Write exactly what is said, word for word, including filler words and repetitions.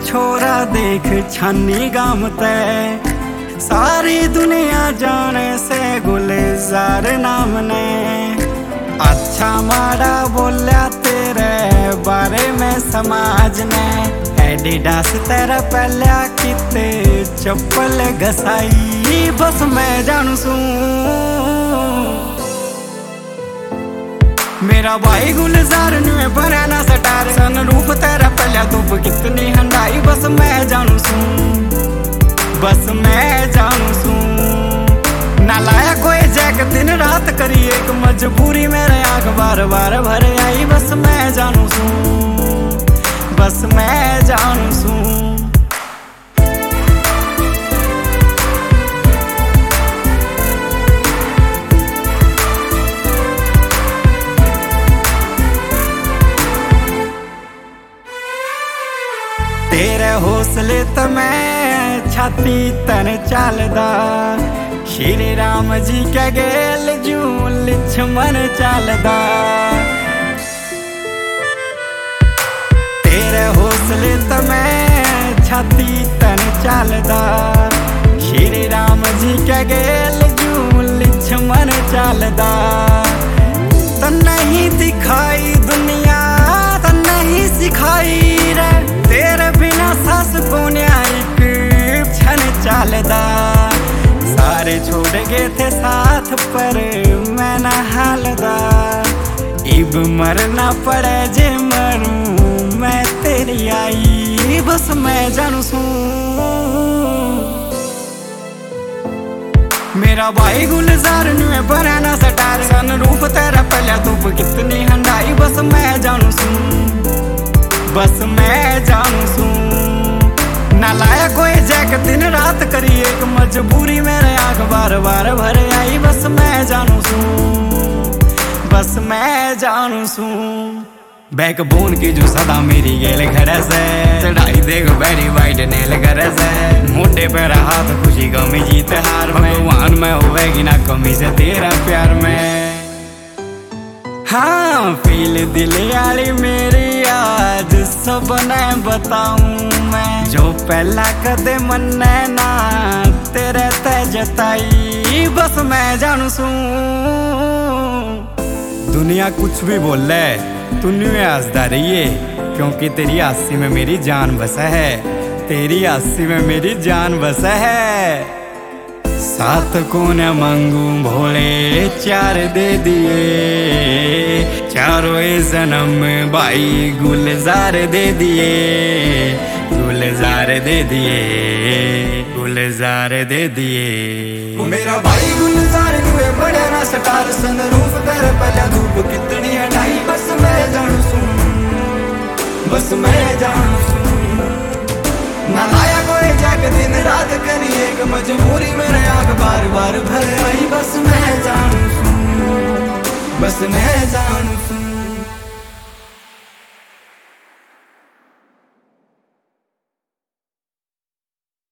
छोरा देख छानी गाम ते, सारी दुनिया जाने से गुलजार नाम ने। अच्छा माड़ा बोलिया तेरे बारे में समाज ने, एडिडास तेरा पहला किते चप्पल घसाई बस मैं जानू सू। मेरा भाई गुलजार नुए भरा ना सटार, सन रूप तेरा पहला धूप कितनी हंडाई बस मैं जानू सू, बस मैं जानू सू। ना लाया कोई जैक दिन रात करी एक मजबूरी मेरे आंख बार बार भर आई बस मैं जानू सू, बस मैं जानू सू। तेरे हौसले तो मैं छाती तन चालदा, श्री राम जी के गेल जू लक्ष्मण चालदा। तेरे हौसले तो मैं छाती तन चालदा, श्री राम जी के गेल जू लक्ष्मण चालदा। तो नहीं दिखाई दुनिया तो नहीं सिखाई रे, तेरे बिना सास कोन्या एक क्षण चालदा। सारे छोड़ गए थे साथ पर मैं ना हालदा, इब मरना पड़े जे मरूं मैं तेरी आई बस मैं जानू सू। मेरा भाई गुलजार नुए भरा ना सटार, सन रूप तेरा पहला धूप कितनी हंडाई बस मैं जानू सू, बस मैं जानू सू। ना लाया कोई जैक दिन रात करी एक मजबूरी मेरे आंख बार बार भर आई बस मैं जानू सू, बस मैं जानू सू। बैकबोन की जो सदा मेरी गेल घर से, चढ़ाई देख बैरी वाइट नेल घर से, मोटे पे हाथ खुशी कमी जीत हार में, भगवान में होएगी ना कमी से तेरा प्यार में। हाँ फील दिल वाली मेरी आज सब ने बताऊं मैं, जो पहला कदे मन ना तेरे ते जताई बस मैं जानू सू। दुनिया कुछ भी बोल ले तू न्यू हंसदा रहिए, क्योंकि तेरी हंसी में मेरी जान बसा है, तेरी हंसी में मेरी जान बसा है। सात को न मांगू भोले चार दे दिए, चारों जन्म भाई गुलजार दे दिए, गुलजार दे दिए, गुलजार दे दिए। मेरा भाई गुलजार हुए बड़े ना सटार, सन रूप तेरे पहला धूप कितनी हटाई बस मैं जानू सू, बस मैं जानू सू। ना लाया कोई जैक दिन रात करी एक मजबूरी मेरे आंख बार बार भर आई बस मैं जानू सू, बस मैं जानू सू।